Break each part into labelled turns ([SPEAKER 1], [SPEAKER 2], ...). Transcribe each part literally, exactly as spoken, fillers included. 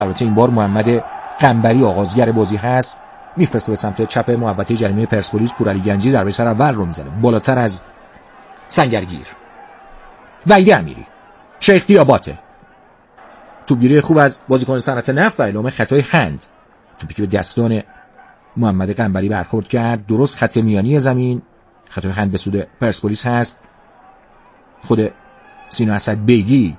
[SPEAKER 1] البته این بار محمد قنبری آغازگر بازی هست، میفرسته به سمت چپ محوطه جریمه پرسپولیس. پورعلی گنجی ضربه سر اول رو میزنه بالاتر از سنگرگیر. وحید امیری، شیخ دیاباته، توپگیری خوب از بازیکن صنعت نفت و اعلام خطای هند. توپی که به دستان محمد قنبری برخورد کرد درست خط میانی زمین. خطای هند به سود پرسپولیس هست. خود سینا اسد بیگی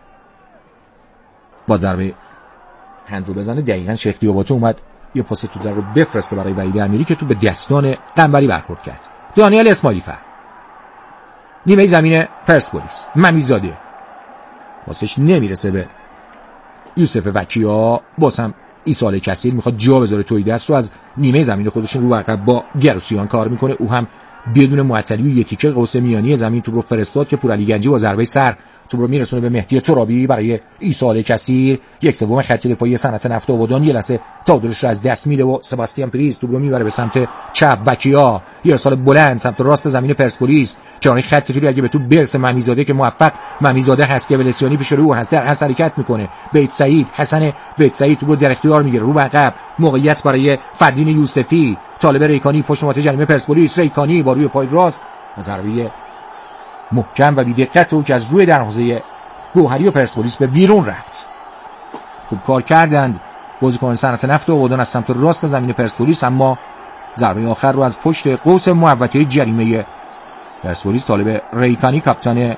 [SPEAKER 1] با ضربه هند رو بزنه. دقیقاً شیخ دیاباته اومد یه پاس تو در رو بفرسته برای وحید امیری که تو به دستان قنبری برخورد کرد. دانیال اسماعیلی فر، نیمه زمین پرسپولیس، ممیزاده، پاسش نمیرسه به یوسف وکیا. باز هم ایسال کثیر میخواد جا بذاره توی دست رو از نیمه زمین خودشون رو عقب با گروسیان کار میکنه. او هم بدون معطلی و یک تیکه قوس میانی زمین توپ رو فرستاد که پورعلی گنجی با ضربه سر توپ رو میرسونه به مهدی ترابی برای ایسال کثیر. یک سوم خط دفاعی صنعت نفت آبادان یه لحظه تعادلش رو از دست میده و سباستیان پریز توپ رو میبره به سمت چپ. وکیا یه ارسال بلند سمت راست زمین پرسپولیس. کناری خط توی اگه به تو برسه ممیزاده که موفق ممیزاده هست که ولسیانی پیش رو هست در هست حرکت میکنه. بیت سعید، حسن بیت سعید توپ رو در اختیار میگیره رو به عقب. موقعیت برای فردین یوسفی. طالب ریکانی پشت محوطه جریمه پرسپولیس. ریکانی با روی پای راست ضربه محکم و بی‌دقت او که از روی دروازه گوهری و پرسپولیس به بیرون رفت. خوب کار کردند بازیکن صنعت نفت آبادان از سمت راست زمین پرسپولیس، اما ضربه آخر رو از پشت قوس محوطه جریمه پرسپولیس طالب ریکانی کاپیتان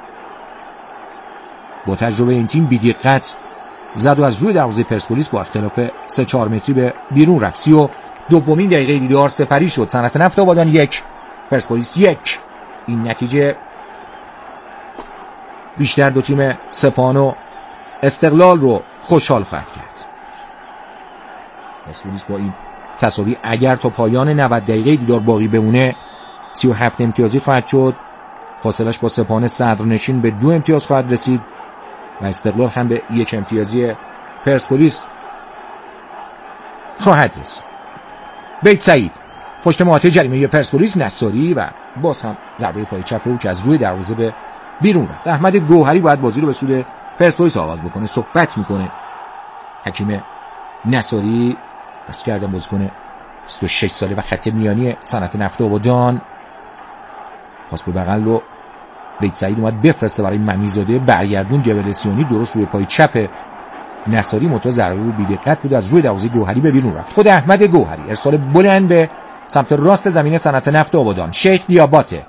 [SPEAKER 1] با تجربه این تیم بی‌دقت زد و از روی دروازه پرسپولیس با اختلاف سه چهار متری به بیرون رفت. سی و دومین دقیقه دیدار سپری شد. صنعت نفت آبادان یک پرسپولیس یک. این نتیجه بیشتر دو تیم سپاهان و استقلال رو خوشحال خواهد کرد. پرسپولیس با این تساوی اگر تا پایان نود دقیقه دیدار باقی بمونه سی و هفت امتیازی خواهد شد. فاصلش با سپاهان صدرنشین به دو امتیاز خواهد رسید و استقلال هم به یک امتیازی پرسپولیس خواهد رسید. بیت سعید پشت محوطه جریمه پرسپولیس. نصاری و باز هم ضربه پای چپ او که از روی دروازه به بیرون رفت. احمد گوهری باید بازی رو به سود پرسپولیس آغاز بکنه. صحبت میکنه حکیم نصاری، بس کردن بازیکن بیست و شش ساله و خط میانی صنعت نفت آبادان. پاس به بغل رو بیت سعید اومد بفرسته برای ممیزاده. برگردون جبلسیانی درست روی پای چپ نصاری متو ضربه و بی‌دقت بود از روی دروازه گوهری به بیرون رفت. خود احمد گوهری ارسال بلند به سمت راست زمین صنعت نفت آبادان. شیخ دیاباته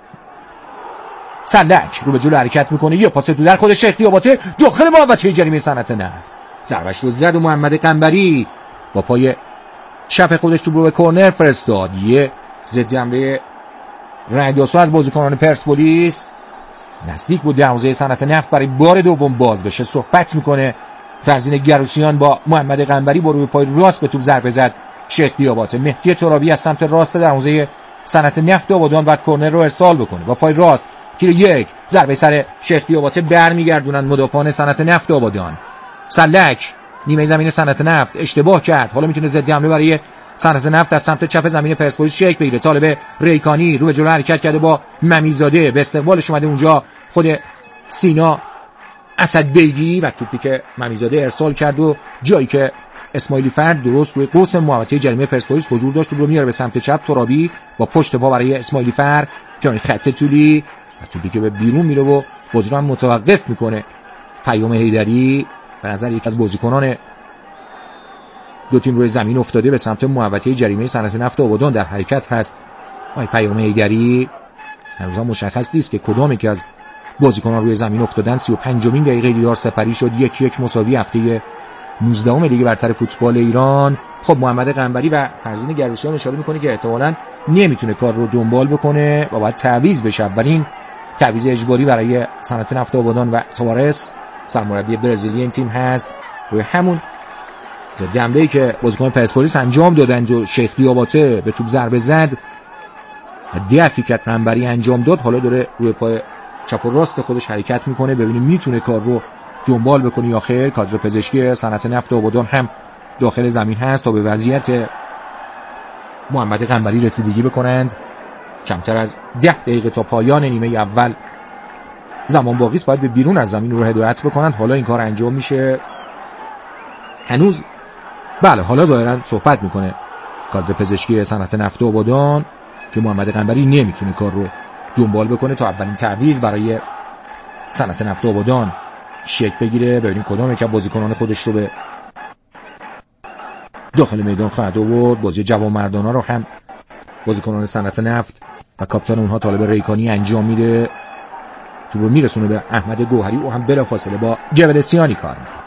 [SPEAKER 1] سلک رو به جلو حرکت میکنه. یه پاس تو در خود شیخ دیاباته داخل محوطه جریمه صنعت نفت. ضربهش رو زد و محمد قنبری با پای چپ خودش تو رو به کرنر فرستاد. یه ضد حمله رایداسو از بازیکنان پرسپولیس نزدیک بود دروازه صنعت نفت برای بار دوم باز بشه. صحبت میکنه فرزین گروسیان با محمد قنبری با روی پای راست به توپ ضربه زد شیخ دیاباته. مهدی ترابی از سمت راست دروازه صنعت نفت آبادان بعد کرنر رو ارسال بکنه با پای راست. تیر یک ضربه سر شیخ دیاباته برمیگردونن مدافعان صنعت نفت آبادان. سلک نیمه زمین صنعت نفت اشتباه کرد. حالا میتونه ضد حمله برای صنعت نفت از سمت چپ زمین پرسپولیس شیک بگیره. طالب ریکانی رو به جلو حرکت کرده با ممیزاده. به استقبالش اومده اونجا خود سینا اسد بیگی و توپی که ممیزاده ارسال کرد و جایی که اسماعیلی فرد درست روی قوس محوطه جریمه پرسپولیس حضور داشت رو میاره به سمت چپ. ترابی با پشت پا برای اسماعیلی فرد که خط طولی و توپی که به بیرون میره و بازی رو هم متوقف میکنه. پیام حیدری به نظر یک از بازیکنان دو تیم روی زمین افتاده به سمت محوطه جریمه صنعت نفت آبادان در حرکت هست. آی پیام حیدری هنوز هم مشخص نیست که کدام یکی از بازیکنان روی زمین افتادن. سی و پنجمین دقیقه دیدار سپری شد. یک یک مساوی هفته نوزدهم لیگ برتر فوتبال ایران. خب محمد قنبری و فرزین گروسیان اشاره میکنه که احتمالاً نمیتونه کار رو دنبال بکنه و باید تعویض بشه. اولین تعویض اجباری برای صنعت نفت آبادان و توارس سرمربی برزیلی این تیم هست. روی همون ضد حمله‌ای که بازیکن پرسپولیس انجام دادند و شیخ دیاباته به توپ ضربه زد دفعی که قنبری انجام داد، حالا داره روی پای چپ و راست خودش حرکت میکنه ببینیم میتونه کار رو دنبال بکنه یا خیر. کادر پزشکی صنعت نفت آبادان هم داخل زمین هست تا به وضعیت محمد قنبری رسیدگی بکنند. کمتر از ده دقیقه تا پایان نیمه اول زمان باقی است. باید به بیرون از زمین رو هدایت بکنند. حالا این کار انجام میشه. هنوز بله حالا ظاهرا صحبت میکنه کادر پزشکی صنعت نفت آبادان که محمد قنبری نمیتونه کار رو دنبال بکنه تا اولین تعویض برای صنعت نفت آبادان شکل بگیره. ببینیم کدام یک بازیکنان خودش رو به داخل میدان خواهد آورد. بازی جوانمردانه رو هم بازیکنان صنعت نفت و کاپیتان اونها طالب ریکانی انجام میده. تو رو میرسونه به احمد گوهری، او هم بلافاصله با جبلسیانی کار میکنه.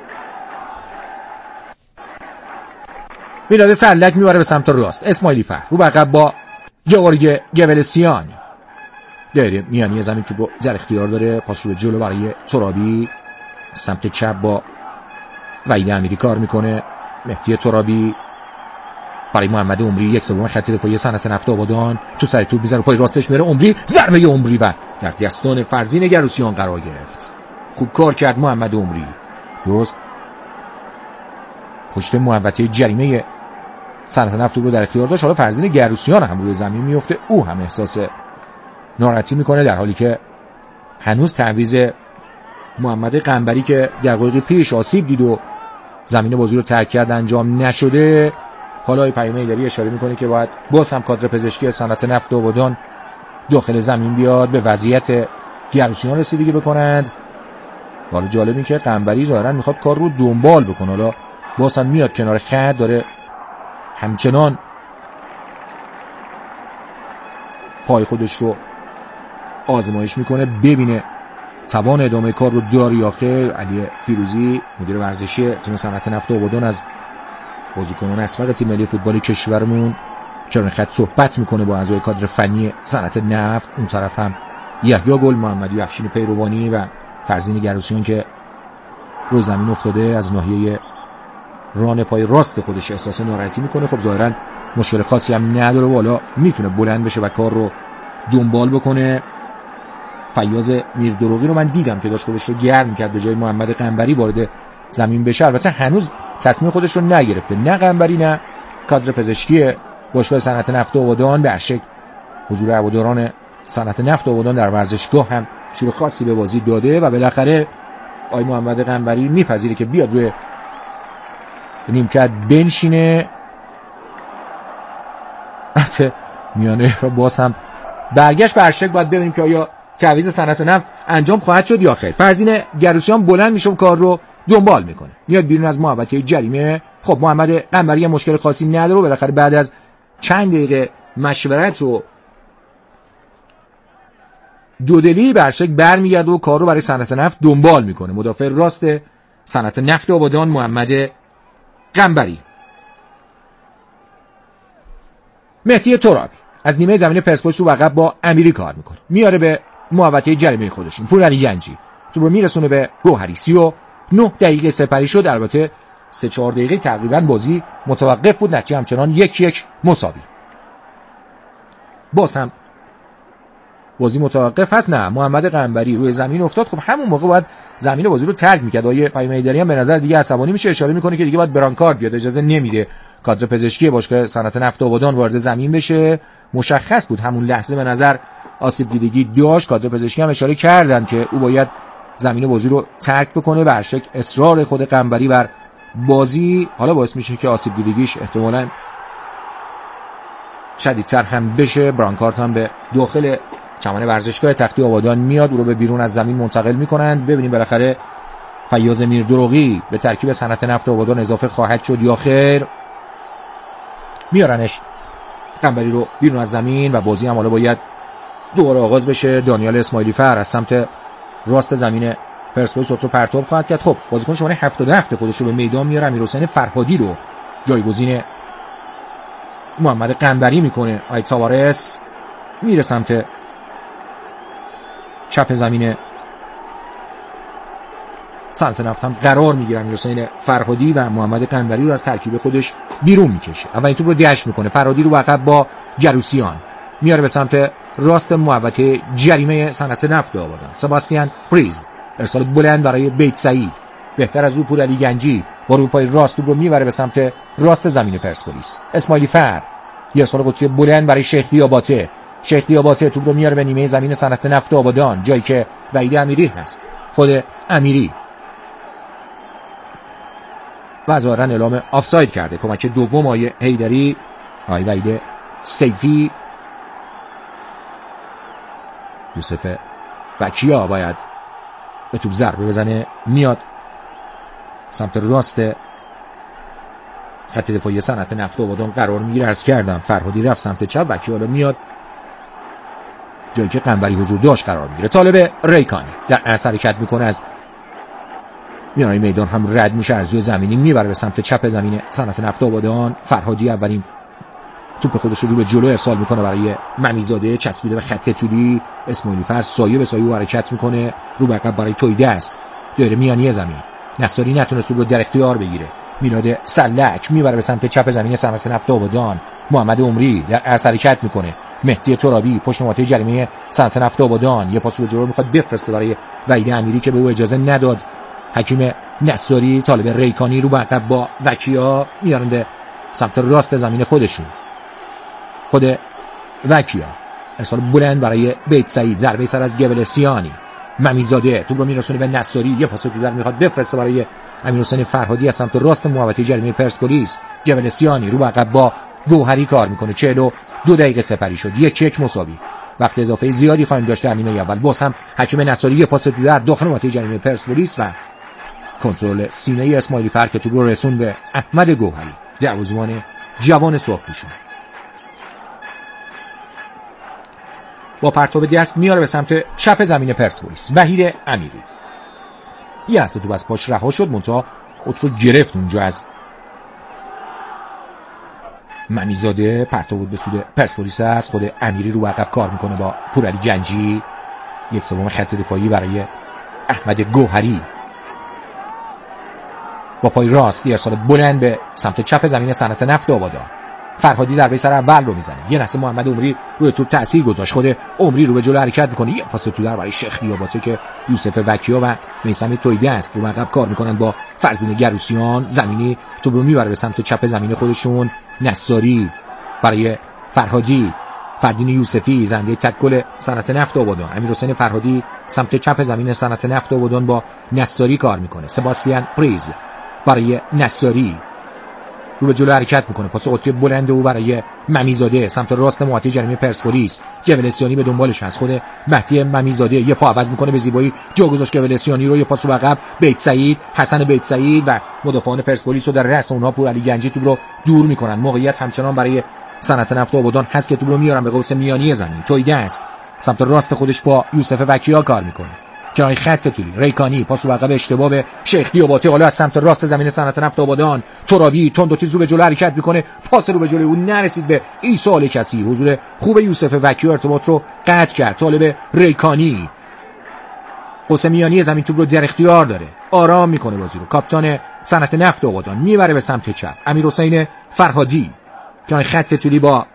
[SPEAKER 1] میلاد سرلک میبره به سمت راست، اسماعیلی فر رو عقب با گیورگ جبلسیانی. دایره میانی زمین تو در اختیار داره، پاس رو جلو برای ترابی، سمت چپ با وحید امیری کار میکنه. مهدی ترابی برای محمد عمری، یک سوم خط دفاعی صنعت نفت آبادان، تو سر توپ میزنه پای راستش میره عمری، ضربه عمری و در دستان فرزین گروسیان قرار گرفت. خوب کار کرد محمد عمری، درست پشت محوطه جریمه صنعت نفت رو در اختیار داشت. حالا فرزین گروسیان هم روی زمین میفته، او هم احساس ناراحتی میکنه، در حالی که هنوز تعویض محمد قنبری که دقایق پیش آسیب دید و زمین بازی رو ترک کرد انجام نشده. حالا پیام ایدری اشاره میکنه که باید باز هم کادر پزشکی صنعت نفت آبادان داخل زمین بیاد، به وضعیت گروسیان رسیدگی بکنند. حالا جالبی که قنبری ظاهرا میخواد کار رو دنبال بکنه، حالا باز هم میاد کنار خط، داره همچنان پای خودش رو آزمایش میکنه ببینه توان ادامه کار رو داره یا خیر. علی فیروزی مدیر ورزشی تیم صنعت نفت آبادان از بازیکنان اسبق تیم ملی فوتبال کشورمون کنار خط صحبت میکنه با اعضای کادر فنی صنعت نفت. اون طرف هم یحیی گل محمدی، افشین پیروانی و فرزین گروسیان که رو زمین افتاده از ناحیه ران پای راست خودش احساس ناراحتی میکنه. خب ظاهرا مشکل خاصی هم نداره و حالا میتونه بلند بشه و کار رو دنبال بکنه. فیاض میردروغی رو من دیدم که داشت خودش رو گرم میکرد به جای محمد قنبری وارد زمین بشه. البته هنوز تصمیم خودش رو نگرفته، نه قنبری نه کادر پزشکی باشگاه صنعت نفت آبادان. به شک حضور هواداران صنعت نفت آبادان در ورزشگاه هم شروع خاصی به بازی داده و بالاخره آقای محمد قنبری میپذیره که بیاد روی نیمکت بنشینه. البته میانه رو باز هم برگشت به شک باید ببینیم که آیا تعویض صنعت نفت انجام خواهد شد یا خیر. فرزین گروسیان بلند میشه و کار رو دنبال میکنه، میاد بیرون از محوطه جریمه. خب محمد قنبری مشکل خاصی نداره و بالاخره بعد از چند دقیقه مشورت و دودلی برشک برمیگرده و کار رو برای صنعت نفت دنبال میکنه. مدافع راست صنعت نفت آبادان محمد قنبری. مهدی ترابی از نیمه زمین پرسپولیس رو عقب با امیری کار میکنه، میاره به محوطه جریمه خودشون. پورعلی گنجی تو رو میرسونه به گوهری. سی و نه دقیقه سپری شد. البته سه چهار دقیقه تقریبا بازی متوقف بود، نتیجه همچنان یک یک مساوی. باز هم بازی متوقف هست. نه، محمد قنبری روی زمین افتاد. خب همون موقع باید زمین بازی رو ترک میکرد. آیه پیام ایدری هم به نظر دیگه عصبانی میشه، اشاره میکنه که دیگه باید برانکارد بیاد، اجازه نمیده کادر پزشکی باشگاه صنعت نفت آبادان وارد زمین بشه. مشخص بود همون لحظه به نظر آسیب دیدگی داشت. کادر پزشکی هم اشاره کردن که او باید زمین بازی رو ترک بکنه. به هر شکل اصرار خود قنبری بر بازی حالا باعث میشه که آسیب دیدگیش احتمالاً شدیدتر هم بشه. برانکارت هم به داخل چمن ورزشگاه تختی آبادان میاد، او رو به بیرون از زمین منتقل میکنند. ببینیم بالاخره فیاض میردروغی به ترکیب صنعت نفت آبادان اضافه خواهد شد یا خیر. میارنش قنبری رو بیرون از زمین و بازی هم حالا باید دوباره آغاز بشه. دانیال اسماعیلی فر از سمت راست زمین پرسپولیس رو پرتاب خواهد کرد. خب بازیکن شماره هفتاد و هفت خودش رو به میدان میاره، امیرحسین فرهادی رو جایگزین محمد قنبری میکنه. آی تاوارس میره سمت چپ زمین صنعت نفت هم قرار میگیره. امیرحسین فرهادی و محمد قنبری رو از ترکیب خودش بیرون میکشه. اولین توپ رو دش میکنه، فرهادی رو عقب با گروسیان میاره به سمت راست محوطه جریمه صنعت نفت آبادان. سباستیان پریز ارسال بلند برای بیت سعید، بهتر از او پورعلی گنجی با روی پای راست رو میبره به سمت راست زمین پرسپولیس. اسماعیلی فر یه ارسال قطری بلند برای شیخ دیاباته، شیخ دیاباته توپ رو میاره به نیمه زمین صنعت نفت آبادان، جایی که وحید امیری هست. خود امیری و ظاهرا اعلام آفساید کرده. کمک دوم آقای حیدری، آقای وحید سیفی. یوسف وکیا باید به توپ ضربه بزنه، میاد سمت راست خط دفاعی صنعت نفت آبادان قرار میگیره. عرض کردم فرهادی رفت سمت چپ، وکیا حالا میاد جایی که قنبری حضور داشت قرار میگیره. طالب ریکانی در عرض حرکت میکنه، از میانای میدان هم رد میشه، از روی زمینی میبره به سمت چپ زمین صنعت نفت آبادان. فرهادی اولین توپ خودش رو به جلو ارسال میکنه برای ممیزاده، چسبیده به خط طولی. اسماعیلی فرز سایه به سایه حرکت میکنه، رو به عقب برای تویده است. دایره میانی زمین، نصاری نتونست رو در اختیار بگیره. میلاد سلک میبره به سمت چپ زمین صنعت نفت آبادان. محمد عمری در عرض حرکت میکنه. مهدی ترابی پشت نقاط جریمه صنعت نفت آبادان یه پاس رو جلو میخواد بفرسته برای وحید امیری که به او اجازه نداد. حکیم نصاری طالب ریکانی رو به عقب با وکیا میارن به سمت راست زمین خودشون. خود وکیا ارسال بلند برای بیت سعید، ضربه سر از گبلسیانی. ممیزاده توپ رو میرسونه به نصاری، یه پاس دیگر میخواد بفرسته برای امیرحسین فرهادی از سمت راست محوطه جریمه پرسپولیس. گبلسیانی رو به عقب با گوهری کار میکنه. چهل و دو دقیقه سپری شد، یک یک مساوی. وقت اضافه زیادی خواهیم داشت در نیمه اول. باز هم حکیم نصاری یه پاس دیگر داخل محوطه جریمه پرسپولیس و کنترل سینه اسماعیلی فر که توپ رو رسون به احمد گوهری، دروازه‌بان جوان سرخپوشان. با پرتاب دست میاره به سمت چپ زمین پرسپولیس. وحید امیری یه لحظه تو بس پاش رها شد، منتها اوت رو گرفت اونجا از ممیزاده. پرتاب بود به سود پرسپولیس است. خود امیری رو عقب کار میکنه با پورعلی گنجی. یک سوم خط دفاعی برای احمد گوهری. با پای راست ارسال بلند به سمت چپ زمین صنعت نفت آبادان. فرهادی ضربه سر اول رو میزنه. یه لحظه محمد عمری روی توپ تاثیر گذاشت. خود عمری رو به جلو حرکت میکنه. یه پاس تو در برای شیخ دیاباته که یوسف وکیا و میثم تویده است رو عقب کار میکنن با فرزین گروسیان. زمینی توپ رو میبره به سمت چپ زمین خودشون. نصاری برای فرهادی، فردین یوسفی زنده تک گل صنعت نفت آبادان. امیرحسین فرهادی سمت چپ زمین صنعت نفت آبادان با نصاری کار میکنه. سباستیان پریز برای نصاری رو به جلو حرکت میکنه. پاس قطری بلند او برای ممیزاده سمت راست محوطه جریمه پرسپولیس. گولسیانی به دنبالش هست. خود مهدی ممیزاده یه پا عوض میکنه به زیبایی، جا گذاشت گولسیانی رو. یه پاس رو عقب بیت سعید، حسن بیت سعید و مدافعان پرسپولیس رو در رأس اونها پورعلی گنجی توپ رو دور میکنن. موقعیت همچنان برای صنعت نفت آبادان هست که توپ رو میارن به قوس میانی زمین. تویده است سمت راست خودش با یوسف وکیا کار میکنه. کنار خط طولی ریکانی پاس رو عقب اشتباه به شیخ دیاباته. حالا از سمت راست زمین صنعت نفت آبادان ترابی تند و تیز رو به جلو حرکت میکنه. پاس رو به جلوی اون نرسید به ایصال کسی. حضور خوب یوسف وکیا ارتباط رو قطع کرد. طالب ریکانی قوس میانی زمین توپ رو در اختیار داره، آرام میکنه بازی رو. کاپیتان صنعت نفت آبادان میبره به سمت چپ. امیرحسین فرهادی کنار خط طولی با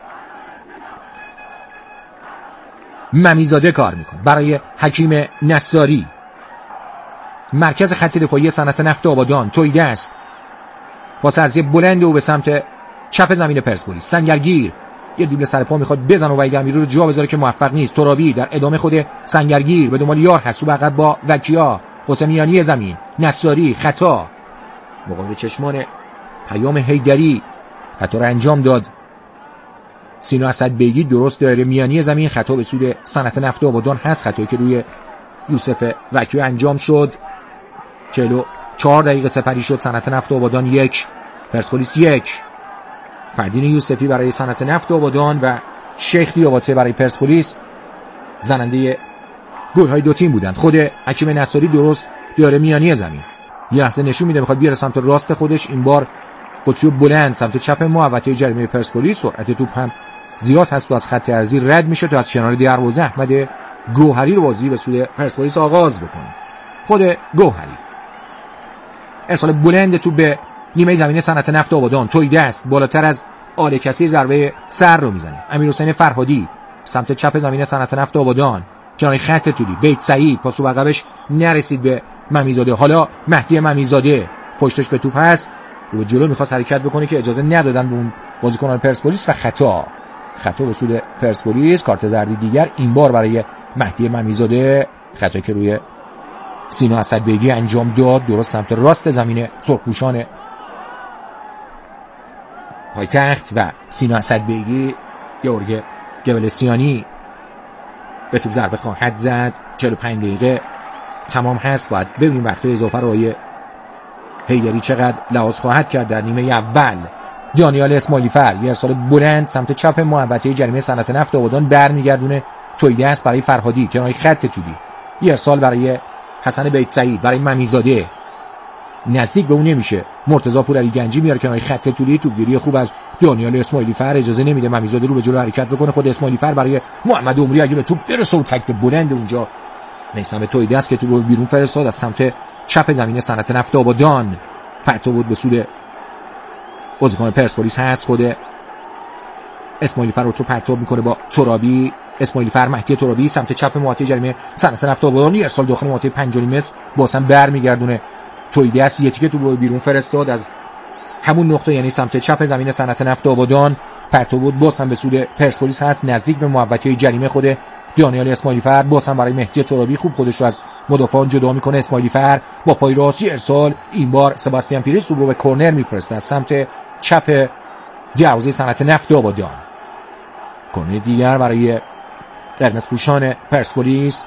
[SPEAKER 1] ممیزاده کار میکنه برای حکیم نصاری. مرکز خط دفاعی صنعت نفت آبادان تویده است. پاس عرضی بلند او به سمت چپ زمین پرسپولیس. سنگرگیر یه دیبل سر پا میخواد بزنه و وحید امیری رو جا بذاره که موفق نیست. ترابی در ادامه خود سنگرگیر به دنبال یار هست، رو عقب با وکیا. حسینیانی زمین نصاری خطا مقابل چشمان پیام حیدری، خطا رو انجام داد سینا اسدبیگی. درست دایره میانی زمین، خطا به سود صنعت نفت آبادان هست. خطایی که روی یوسف وکیا انجام شد. چهل و چهار دقیقه سپری شد. صنعت نفت آبادان یک پرسپولیس یک. فردین یوسفی برای صنعت نفت آبادان و شیخ دیاباته برای پرسپولیس زننده گل های دو تیم بودند. خود حکیم نصاری درست دایره میانی زمین یه لحظه نشون میده میخواد بیاره سمت راست خودش. این بار قطری بلند سمت چپ محوطه جریمه پرسپولیس. سرعت توپ هم زیاد هست و از خط ارضی رد میشه تا از کنار دروازه احمد گوهری رو بازی به سوی پرسپولیس آغاز بکنه. خود گوهری ارسال بلند توپ به نیمه زمین صنعت نفت آبادان. تویده است بالاتر از آل کثیر، ضربه سر رو میزنه. امیرحسین فرهادی سمت چپ زمین صنعت نفت آبادان کنار خط طولی. بیت سعید پاس رو عقبش نرسید به ممیزاده. حالا مهدی ممیزاده پشتش به توپ هست، رو جلو میخواست حرکت بکنه که اجازه ندادن به اون بازیکنان پرسپولیس و خطا خطا به سود پرسپولیس. کارت زردی دیگر این بار برای مهدی ممیزاده. خطایی که روی سینا اسدبیگی انجام داد درست سمت راست زمین سرخپوشان پایتخت و سینا اسدبیگی یورگ گبلسیانی به توپ ضربه خواهد زد. چهل و پنج دقیقه تمام هست. باید ببینیم وقت اضافه رو آیه حیدری چقدر لحاظ خواهد کرد در نیمه اول. دانیال اسماعیلی فر یه ارسال بلند سمت چپ محوطه جریمه صنعت نفت آبادان برمیگردونه. تویده است برای فرهادی کنار خط توپی. یه ارسال برای حسن بیت سعید برای ممیزاده، نزدیک به اون نمیشه. مرتضی پورعلی گنجی میاره کنار خط توپی. توپگیری خوب از دانیال اسماعیلی فر اجازه نمیده ممیزاده رو به جلو حرکت بکنه. خود اسماعیلی فر برای محمد عمری اگه به توپ برسه و تکل بلند اونجا میثم تویده است که توپ رو بیرون فرستاد از سمت چپ زمین صنعت نفت آبادان. پرتو بود به سود بازیکن پرسپولیس هست. خود اسماعیلی فر رو تو پرتاب میکنه با ترابی. اسماعیلی فر مهدی ترابی سمت چپ محوطه جریمه صنعت نفت آبادان. یه ارسال داخل محوطه پنج و نیم متر بازم برمیگردونه تویده است. یه تیکه تو رو بیرون فرستاد از همون نقطه، یعنی سمت چپ زمین صنعت نفت آبادان. پرتو بود باز هم به سود پرسپولیس هست نزدیک به محوطه جریمه. خود دانیال اسماعیلی فر باز هم برای مهدی ترابی خوب خودش رو از مدافعان جدا میکنه. اسماعیلی فر با پای راستی ارسال، این بار سباستیان پیرس رو به کرنر میفرسته از سمت چپ دروازه صنعت نفت آبادان. کرنر دیگر برای قرمز پوشان پرسپولیس.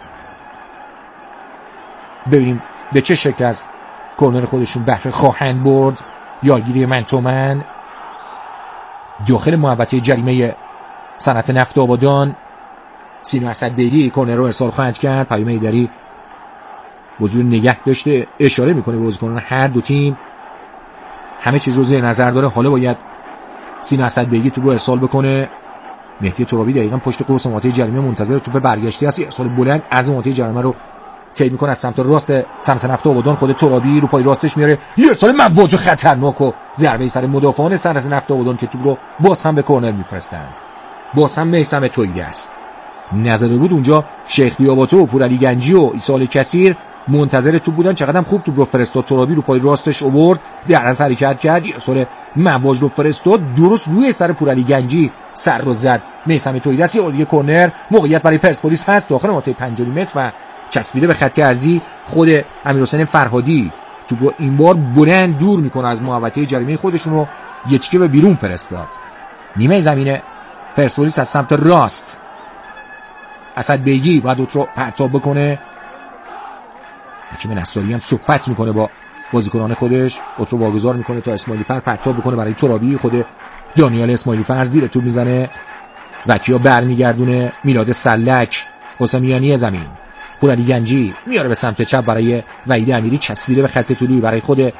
[SPEAKER 1] ببینیم به چه شکل از کرنر خودشون بهره خواهند برد. یالگیری من تو من داخل محوطه جریمه صنعت نفت آبادان. سینا اسدبیگی کرنر رو ارسال خواهد کرد. پیام حیدری موضوع نگه داشته اشاره میکنه به بازیکنان هر دو تیم، همه چیز رو زیر نظر داره. حالا باید سینا اسدبیگی توپ رو ارسال بکنه. مهدی ترابی دقیقاً پشت قوس محوطه جریمه منتظر توپ برگشتی است. ارسال بلند از محوطه جریمه رو طی میکنه از سمت راست صنعت نفت آبادان. خود ترابی رو پای راستش میاره، یه ارسال مواج خطرناک و ضربه سر مدافعان صنعت نفت آبادان که توپ رو باز هم به کرنر میفرستند. باز هم میثم تویده است. نزده بود اونجا شیخ دیاباتو و پورعلی گنجی و عیسی کثیر منتظر توپ بودن. چقدر خوب توپ رو فرستاد. ترابی رو پای راستش آورد، در از حرکت کرد، ارسال مواج رو فرستاد درست روی سر پورعلی گنجی سر رو زد. میثم تویده است. یه کرنر موقعیت برای پرسپولیس هست داخل محوطه پنج و نیم متر و چسبیده به خط ارضی. خود امیرحسین فرهادی توپ رو این بار بلند دور میکنه از محوطه جریمه خودشون رو یه تیکه به بیرون فرستاد. نیمه زمین پرسپولیس از سمت راست. اسدبیگی باید اوت رو پرتاب بکنه. حکیم نصاری هم صحبت میکنه با بازیکنان خودش. اوت رو واگذار میکنه تا اسماعیلی فر پرتاب بکنه برای ترابی. خود دانیال اسماعیلی فر زیر توپ میزنه. وکیا برمیگردونه. میلاد سلک حسینیانی زمین. پورعلی گنجی میاره به سمت چپ برای وحید امیری، چسبیده به خط طولی برای خود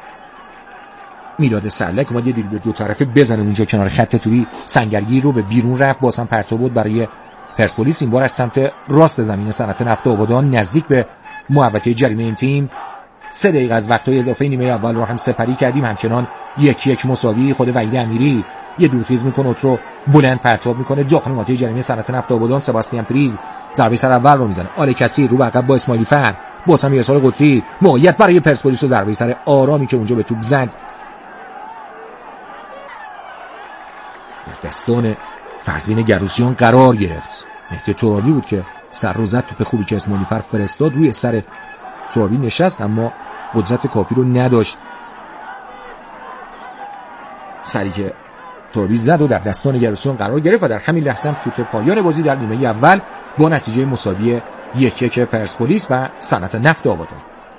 [SPEAKER 1] میلاد سلک. اومد یه دریبل دو طرفه بزنه اونجا کنار خط طولی. سنگرگی رو به بیرون رفت. بازم پرتاب بود برای پرسپولیس، این بار از سمت راست زمین صنعت نفت آبادان نزدیک به محوطه جریمه این تیم. سه دقیقه از وقت‌های اضافه نیمه اول رو هم سپری کردیم. همچنان یک یک مساوی. خود وحید امیری یه دورخیز میکنه، اوت رو بلند پرتاب میکنه داخل محوطه جریمه صنعت نفت آبادان. سباستیان پریز ضربه سر اول رو میزنه. آل کثیر رو به عقب با اسماعیلی فر. باز هم ارسال قطری. موقعیت برای پرسپولیس و ضربه سر آرامی که اونجا به توپ زد در دستان فرزین گروسیان قرار گرفت. مهدی ترابی بود که سر رو زد. توپ خوبی که اسماعیلی فر فرستاد روی سر ترابی نشست، اما قدرت کافی رو نداشت. سری که ترابی زد و در دستان گروسیان قرار گرفت و در همین لحظه هم سوت پایان بازی در نیمه اول با نتیجه مساوی یک یک پرسپولیس و صنعت نفت آبادان.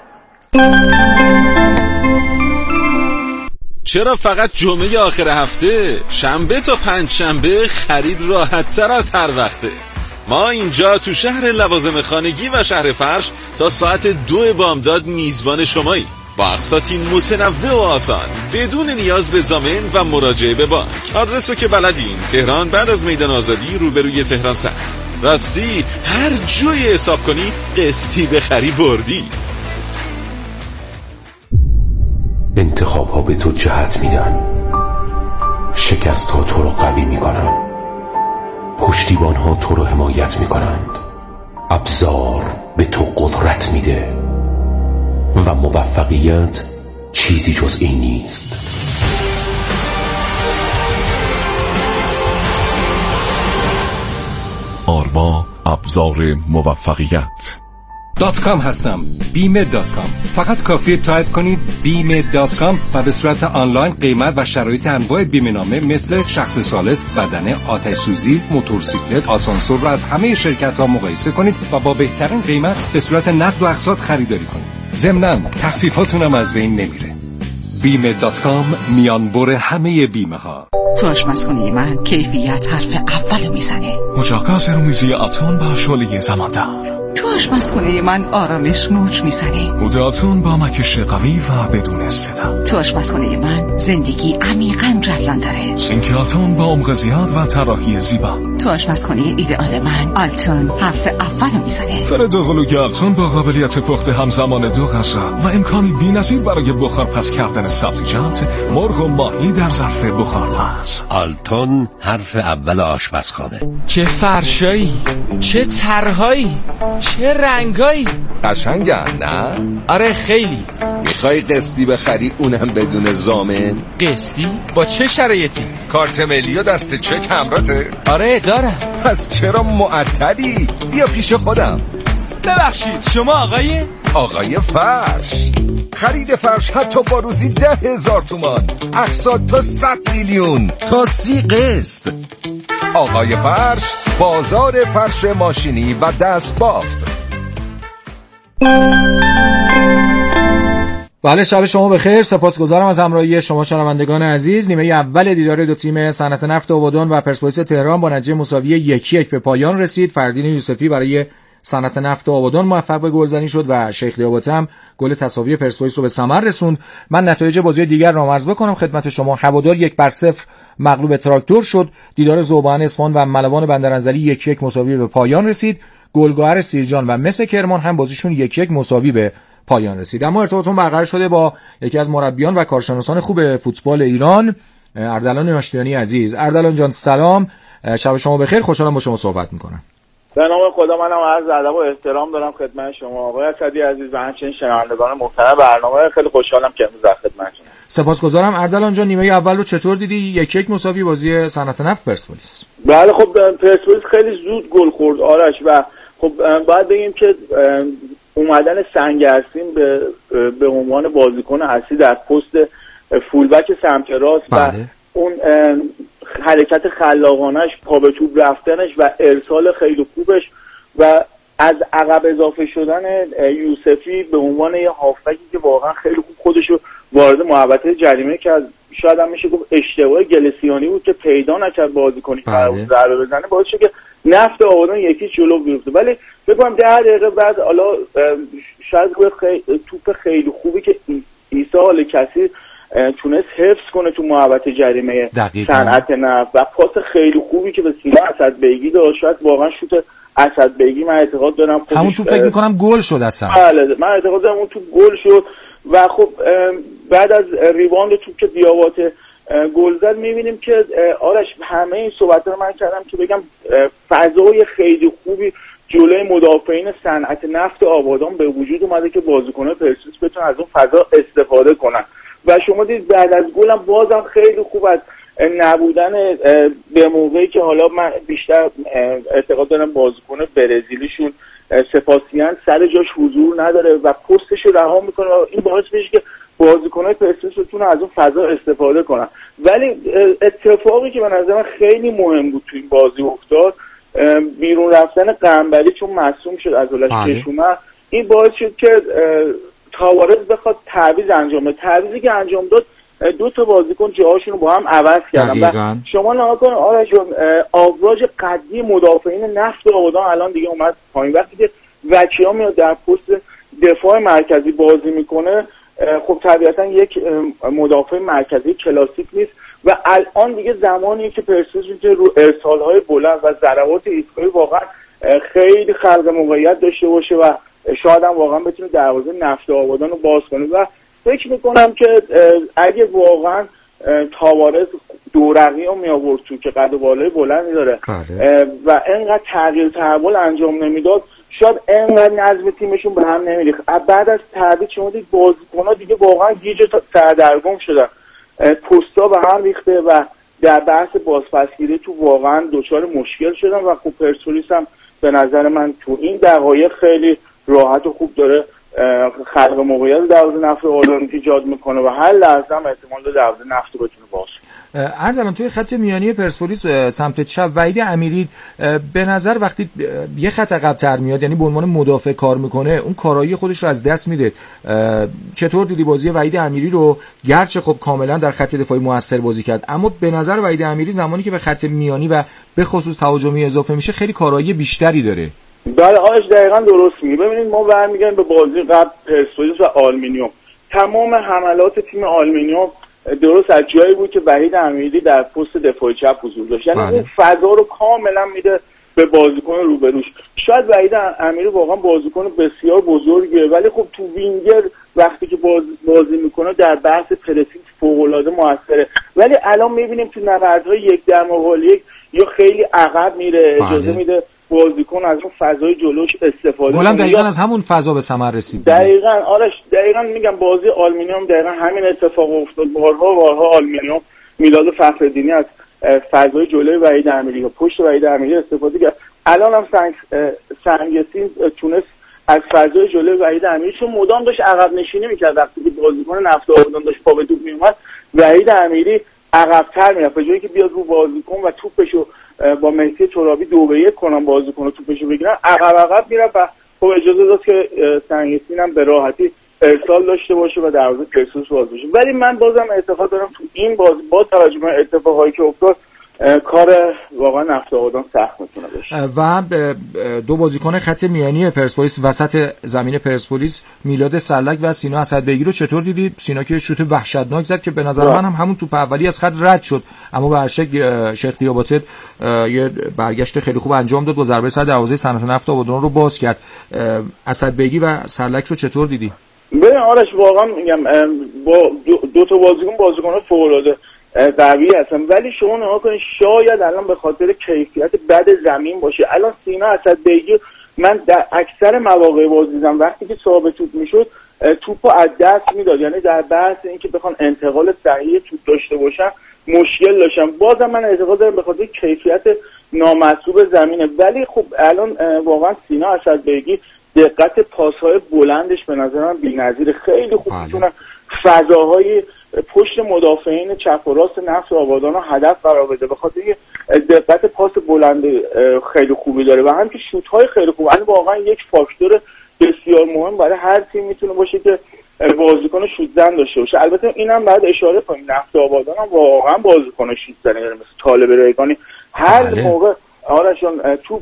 [SPEAKER 2] چرا فقط جمعه آخر هفته؟ شنبه تا پنج شنبه خرید راحت تر از هر وقته. ما اینجا تو شهر لوازم خانگی و شهر فرش تا ساعت دو بامداد میزبان شمایی با اقساطی متنوع و آسان بدون نیاز به ضامن و مراجعه به بانک. آدرس رو که بلدین، تهران بعد از میدان آزادی روبروی تهران سر. راستی هر جوی حساب کنی قسطی بخری بردی.
[SPEAKER 3] انتخاب ها به تو جهت میدن، شکست ها تو رو قوی میکنن، پشتیبان ها تو رو حمایت میکنند، ابزار به تو قدرت میده و موفقیت چیزی جز این نیست.
[SPEAKER 4] آرما ابزار موفقیت. دات کام هستم. بیمه دات کام. فقط کافیه تایپ کنید بیمه دات کام و به صورت آنلاین قیمت و شرایط انواع بیمه نامه مثل شخص ثالث، بدنه، آتش سوزی، موتورسیکلت، آسانسور را از همه شرکت‌ها مقایسه کنید و با بهترین قیمت به صورت نقد و اقساط خریداری کنید. ضمناً تخفیفاتون هم از بین نمیره. بیمه دات کام میانبر همه بیمه ها.
[SPEAKER 5] تو آشپزخونه من کیفیت حرف اول میزنه.
[SPEAKER 6] مجاقات رومیزی آتون با شعله زماندار.
[SPEAKER 5] تو آشپزخونه من آرامش موج میزنه.
[SPEAKER 6] موداتون با مکش قوی و بدون صدا.
[SPEAKER 5] تو آشپزخونه من زندگی عمیقاً جریان داره.
[SPEAKER 6] سینکیاتون با عمق زیاد و طراحی زیبا.
[SPEAKER 5] تو آشپزخونه ایدئال من آلتون حرف اول میزنه.
[SPEAKER 6] فردوغلوی آلتون با قابلیت پخت همزمان دو غذا و امکانی بی‌نظیر برای بخار پس کردن سبزیجات، مرغ و ماهی در ظرف بخارپز.
[SPEAKER 7] آلتون حرف اول آشپزخانه.
[SPEAKER 8] چه فرشایی، چه طرحایی، چه رنگایی.
[SPEAKER 9] قشنگن نه؟
[SPEAKER 8] آره خیلی.
[SPEAKER 7] میخوای قسطی بخری اونم بدون ضامن؟
[SPEAKER 8] قسطی؟ با چه شرایطی؟
[SPEAKER 9] کارت ملی و دست چک همراته؟
[SPEAKER 8] آره دارم.
[SPEAKER 9] پس چرا معطلی؟ بیا پیش خودم.
[SPEAKER 8] ببخشید شما آقای؟
[SPEAKER 9] آقای فرش. خرید فرش حتی با روزی ده هزار تومان، اقساط تا صد میلیون، تا سی قسط. آقای فرش، بازار فرش ماشینی و دست بافت.
[SPEAKER 1] بله شب شما بخیر. سپاسگزارم از همراهی شما شنوندگان عزیز. نیمه اول دیدار دو تیم صنعت نفت آبادان و پرسپولیس تهران با نتیجه مساوی یک یک به پایان رسید. فردین یوسفی برای صنعت نفت آبادان موفق به گلزنی شد و شیخ لیاقتی هم گل تساوی پرسپولیس رو به ثمر رسوند. من نتایج بازی دیگر را عرض بکنم خدمت شما. هوادار یک بر صفر مغلوب تراکتور شد. دیدار ذوبان اصفهان و ملوان بندرانزلی یک یک مساوی به پایان رسید. گلگهر سیرجان و مس کرمان هم بازیشون یک یک مساوی به پایان رسید. اما ارتباطمون برقرار شده با یکی از مربیان و کارشناسان خوب فوتبال ایران، اردلان آشتیانی عزیز. اردلان جان سلام، شب شما بخیر. خوشحالم با شما صحبت میکنم.
[SPEAKER 10] به نام خدا منم عرض ادب و احترام دارم خدمت شما آقای اسدی عزیز و همچنین شنوندگان محترم برنامه. خیلی خوشحالم که امروز در خدمتتونم.
[SPEAKER 1] سپاسگزارم. اردلان جان نیمه اول رو چطور دیدی؟ یک یک مساوی بازی صنعت نفت پرسپولیس.
[SPEAKER 10] بله خب پرسپولیس خیلی زود گل خورد آرش و خب باید بگیم که اومدن سنگرسین به به عنوان بازیکن اصلی در پست فولبک سمت راست و
[SPEAKER 1] بله.
[SPEAKER 10] اون حرکت خلاقانش، پا به توپ رفتنش و ارسال خیلی خوبش و از عقب اضافه شدن یوسفی به عنوان یه هافبکی که واقعا خیلی خوب خودشو وارد محوطه جریمه کرد. شاید هم میشه گفت اشتباه گلسیانی بود که پیدا نکرد بازیکنی
[SPEAKER 1] بله.
[SPEAKER 10] ضربه بزنه، باعث شد که نفت آبادان یکی جلو بیفته. ولی فکر کنم ده دقیقه بعد حالا شاید خی... توپ خیلی خوبی که عیسی آل کثیر تونست حفظ کنه تو محوطه جریمه صنعت نفت و پاس خیلی خوبی که به سینا اسدبیگی داد. شاید واقعا شوت اسدبیگی من اعتقاد دارم خودش
[SPEAKER 1] همون تو فکر میکنم گل شد اصلا.
[SPEAKER 10] بله من اعتقاد دارم اون تو گل شد و خب بعد از ریباند توپ که دیابات گل زد میبینیم که آرش همه این صحبت رو من کردم که بگم فضای خیلی خوبی جلوی مدافعین صنعت نفت آبادان به وجود اومده که بازیکنان پرسپولیس بتونن از اون فضا استفاده کنن و شما دید بعد از گل هم بازم خیلی خوب از نبودن به موقعی که حالا من بیشتر اعتقاد دارم بازیکن برزیلیشون سپاسیان سر جاش حضور نداره و پستش رو رها میکنه و این باعث میشه که بازیکن‌های پرسپولیس بتونن از اون فضا استفاده کنن. ولی اتفاقی که به نظر من خیلی مهم بود تو این بازی افتاد بیرون رفتن قنبری چون مصدوم شد از اولش کشومه. این باعث شد که تاوارز بخواد تعویض انجام بده. تعویضی که انجام داد دو تا بازیکن جاهاشون رو با هم عوض کردن و شما نگاه کن آرش آوراژ قدی مدافعین نفت آبادان الان دیگه اومد پایین. وقتی که وکیا میاد در پست دفاع مرکزی بازی میکنه خب طبیعتا یک مدافع مرکزی کلاسیک نیست و الان دیگه زمانیه که پرسپولیس میتونه رو ارسال‌های بلند و ضربات ایستگاهی واقعا خیلی خلق موقعیت داشته باشه و شاید هم واقعا بتونه دروازه نفت آبادان رو باز کنه و فکر میکنم که اگه واقعا تاوارز دورقی رو میآورد تو که قد و بالای بلندی داره و اینقدر تغییر تحول انجام نمیداد شاید اینقدر نظم تیمشون به هم نمیریخت. بعد از تعویض شما دید بازیکن‌ها دیگه واقعا گیج و سردرگم شدن، پستا به هم ریخته و در بحث بازپسگیری تو واقعا دچار مشکل شدن و خب پرسپولیس هم به نظر من تو این دقایق خیلی راحت و خوب داره خلق موقعیت دروازه نفت آبادان ایجاد میکنه و هر لحظه هم احتمال داره دروازه نفت رو بتونه باز.
[SPEAKER 1] اردلان توی خط میانی پرسپولیس سمت چپ وحید امیری به نظر وقتی یه خط عقب‌تر میاد، یعنی به عنوان مدافع کار میکنه، اون کارایی خودش رو از دست میده. چطور دیدی بازی وحید امیری رو؟ گرچه خب کاملا در خط دفاعی موثر بازی کرد، اما به نظر وحید امیری زمانی که به خط میانی و به خصوص تهاجمی اضافه میشه خیلی کارایی بیشتری داره.
[SPEAKER 10] بله آرش دقیقاً درست میگی. ببینید ما برمیگردیم به بازی قبل پرسپولیس و آلومینیوم. تمام حملات تیم آلومینیوم درست از جایی بود که وحید امیری در پست دفاعی چپ حضور داشت، یعنی اون فضا رو کاملا میده به بازیکن روبروش. شاید وحید امیری واقعا بازیکن بسیار بزرگیه، ولی خب تو وینگر وقتی که باز بازی میکنه در بحث پرسینگ فوق‌العاده موثره، ولی الان میبینیم تو نبردهای یک در مقابل یک یا خیلی عقب میره، اجازه میده بازیکن از اون فضای جلوش استفاده کنه.
[SPEAKER 1] دقیقاً از همون فضا به ثمر رسید.
[SPEAKER 10] دقیقاً آرش دقیقاً میگم بازی آلومینیوم دقیقاً همین اتفاق افتاد. بارها بارها آلومینیوم میلاد فخرالدینی از فضای جلوی وحید امیری یا پشت وحید امیری استفاده کرد. الان هم سنگ سنگسین تونست از فضای جلوی وحید امیری، چون مدام داشت عقب نشینی میکرد، وقتی که بازیکن نفت آبادان داشت پا به توپ میومد وحید امیری عقب‌تر میرفت، به جایی که بیاد رو بازیکن و توپشو با مهدی ترابی دو به یک کنن بازیکن توپشو بگیرن، عقب عقب میره و خب اجازه داد که سنگسین هم به راحتی ارسال داشته باشه و دروازه پرسپولیس باز بشه. ولی من بازم اعتقاد دارم تو این بازی با توجه به اتفاقایی که افتاد کار واقعا نفت آبادان سخت میتونه بشه.
[SPEAKER 1] و دو بازیکن خط میانی پرسپولیس وسط زمین پرسپولیس میلاد سرلک و سینا اسدبیگی رو چطور دیدی؟ سینا که شوت وحشتناک زد که به نظر من هم همون توپ اولی از خط رد شد، اما به هر شکل شیخ دیاباطه یه برگشت خیلی خوب انجام داد، با ضربه سر دروازه صنعت نفت آبادان رو باز کرد. اسدبیگی و سرلک رو چطور دیدی؟
[SPEAKER 10] ببین آرش واقعا میگم با دو, دو تا بازیکن بازیکن فوق‌العاده قوی هستن، ولی شما نگاه کنید شاید الان به خاطر کیفیت بد زمین باشه. الان سینا اسدبیگی من در اکثر مواقع بازی دیدم وقتی که صاحب توپ میشد توپو از دست میداد، یعنی در بحث اینکه بخوان انتقال صحیح توپ داشته باشن مشکل داشتن. بازم من اعتقاد دارم به خاطر کیفیت نامطلوب زمینه، ولی خب الان واقعا سینا اسدبیگی دقت پاس‌های بلندش به نظر من بی‌نظیر، خیلی خوب میتونه فضاهای پشت مدافعین چپ و راست نفت آبادان رو هدف قرار بده، به خاطر دقت پاس بلند خیلی خوبی داره و هم که شوت‌های خیلی خوب. الان واقعا یک فاکتور بسیار مهم برای هر تیم میتونه باشه که بازیکن شوت زن داشته باشه. البته اینم باید اشاره کنیم نفت آبادان هم واقعا بازیکن شوت زنی داره، مثل طالب ریگانی هر بله. موقع آرشون توپ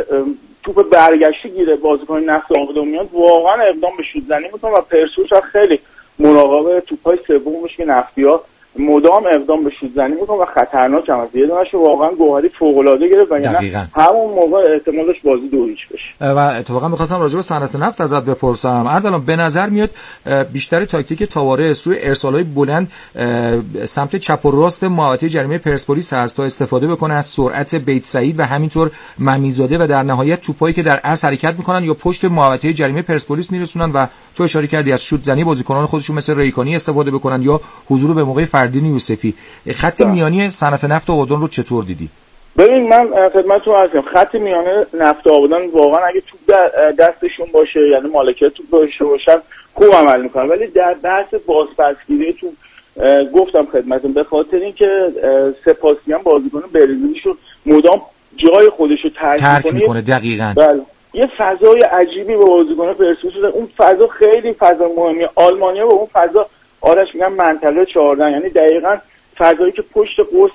[SPEAKER 10] توپ برگشتی گیره بازیکن نفت آبادان میاد واقعا اقدام به شوت زنی میکنه و پرسپولیس خیلی مراقب توپای سومش که نفتی‌ها مدام اقدام به شوت زنی میکنه و خطرناک هم هست. یه دونه‌اش واقعا گوهری فوق‌العاده گرفت و یعنی همون موقع احتمالش بازی دو هیچ بشه.
[SPEAKER 1] و اتفاقا می‌خواستم راجع به صنعت نفت ازت بپرسم اردلان، به نظر میاد بیشتر تاکتیک تاوارس روی ارسال‌های بلند سمت چپ و راست محوطه جریمه پرسپولیس هست تا استفاده بکنه از سرعت بیت سعید و همینطور ممیزاده و در نهایت توپایی که در عرض حرکت میکنن یا پشت محوطه جریمه پرسپولیس میرسونن و تو اشاره کردی از شوت زنی بازیکنان خودشون مثل ریکانی استفاده بکنن یا حضور به موقع فردین یوسفی. خط میانی صنعت نفت آبادان رو چطور دیدی؟
[SPEAKER 10] ببین من خدمتتون عرض کنم خط میانه نفت آبادان واقعا اگه توپ دستشون باشه یعنی مالکیت توپ داشته باشن خوب عمل میکنن، ولی در بحث بازپسگیری تو گفتم خدمتتون به خاطر اینکه سپاسیان بازیکن برزیلیشون مدام جای خودشو ترک
[SPEAKER 1] میکنه. دقیقاً
[SPEAKER 10] بله یه فضای عجیبی به بازیکن پرسپولیس داره، اون فضا خیلی فضا مهمیه. آلمانیا به اون فضا آرش میگن منطقه چهارده، یعنی دقیقاً فضایی که پشت قوس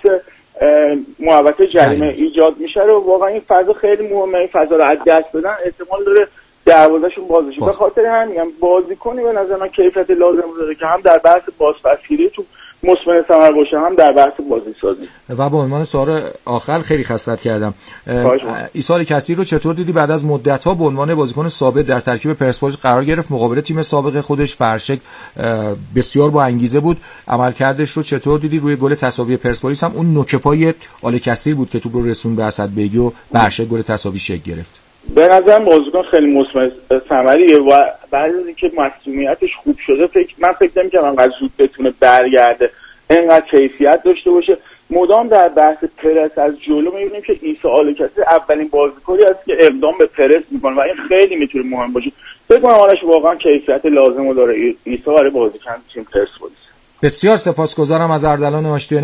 [SPEAKER 10] محوطه جریمه ایجاد میشه رو واقعا این فضا خیلی مهمه. این فضا رو از دست بدن احتمال داره دروازه‌شون باز بشه. به خاطر همین میگم بازیکنی به نظر من کیفیت لازم داره که هم در بحث بازپسگیری تو مثمر ثمر باشه هم در بحث بازی سازی.
[SPEAKER 1] و با عنوان سوال آخر خیلی خستت کردم، ایثار کثیر رو چطور دیدی؟ بعد از مدت‌ها به عنوان بازیکن ثابت در ترکیب پرسپولیس قرار گرفت، مقابل تیم سابق خودش برشک بسیار با انگیزه بود. عملکردش رو چطور دیدی؟ روی گل تساوی پرسپولیس هم اون نوک پای آل کثیر بود که توپ رو رسون به اسدبیگی و برشک گل تساوی شکل گرفت.
[SPEAKER 10] به نظرم بازیکن خیلی مثمر ثمریه و بعد از اینکه مسئولیتش خوب شده فکر من فکر نمی‌کردم انقدر زود بتونه برگرده اینقدر کیفیت داشته باشه. مدام در بحث پرس از جلو می‌بینیم که عیسی آلکسی اولین بازیکنی است که اقدام به پرس می‌کنه و این خیلی میتونه مهم باشه. فکر کنم آرش واقعا کیفیت لازم رو داره عیسی برای بازی کردن تیم پرسپولیس.
[SPEAKER 1] بسیار سپاسگزارم از اردلان آشتیانی.